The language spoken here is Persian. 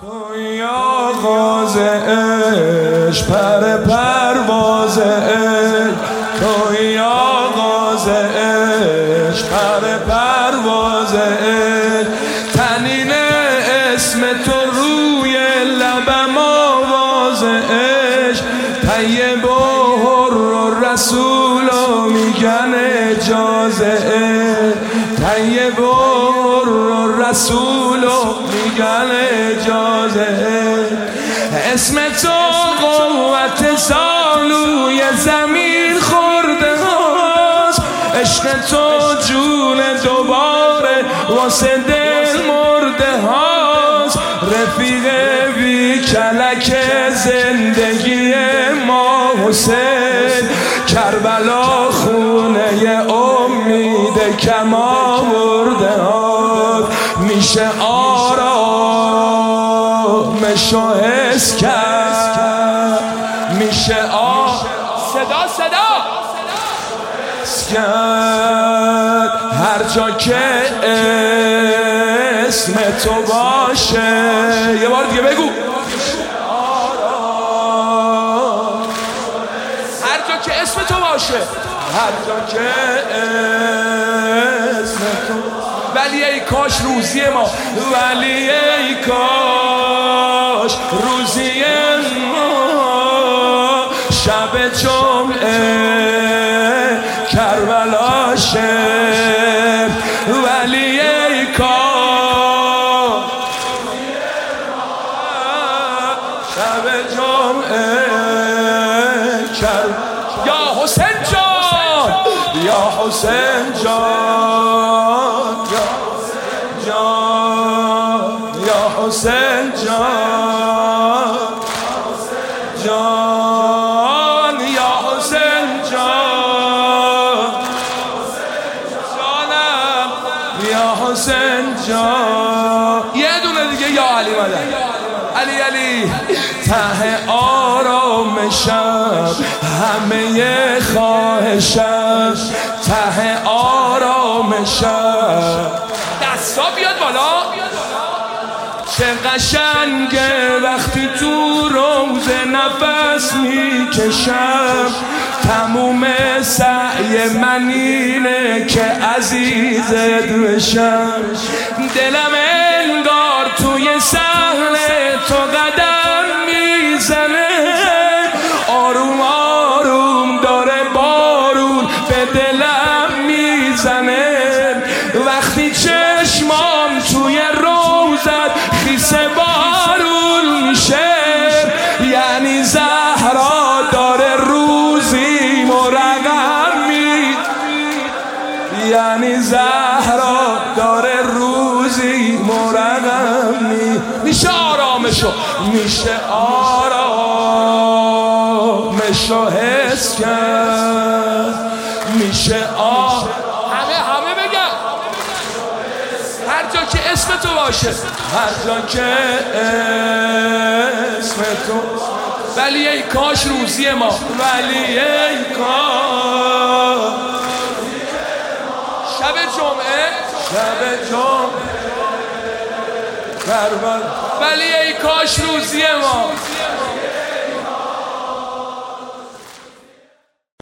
توی آغاز عشق پر پرواز عشق، توی آغاز عشق پر پرواز عشق، تنین اسم تو روی لبم آواز عشق، طیب و حر و رسول و میگن اجاز عشق، طیب و حر و رسول و میگن اجاز عشق، اسم تو قوت سالوی زمین خورده هاست، عشق تو جون دوباره واسه دل مرده هاست، رفیق بی کلک زندگی ما حسین، کربلا خونه امید کم آورده هاست، میشه آرامش و حس کرد، میشه صدا کرد هر جا که اسم تو باشه. یه بار دیگه بگو. هر جا که اسم تو باشه، هر جا که اسم تو، ولی ای کاش روزی ما، ولی ای کاش روزی ما شب جمعه کربلا شه، ولی ای کاش شب جمعه یا حسین جان، یا حسین جان، یا حسین جان، جان یا حسین جان، جانم یا حسین جان. یه دونه دیگه یا علی مدد، علی علی ته آرامشم، همه خواهشم ته آرامشم. دستا بیاد بالا. چه قشنگه وقتی تو روزه نفس میکشم، تموم سعی من اینه که عزیزت بشم، دلم انگار توی صحن تو قدم میزنه، آروم آروم داره بارون به دلم میزنه، وقتی چشمام توی روزت خیس بارون میشه، یعنی زهرا داره روزی مرقم می، یعنی زهرا داره روزی مرقم می. میشه آرامشو، میشه آرامشو حس کرد، میشه همه بگم هر جا که اسم تو باشه، هر جا که اسم تو، ولی ای کاش روزی ما، ولی ای کاش شب جمعه کربلا، ولی ای کاش روزی ما.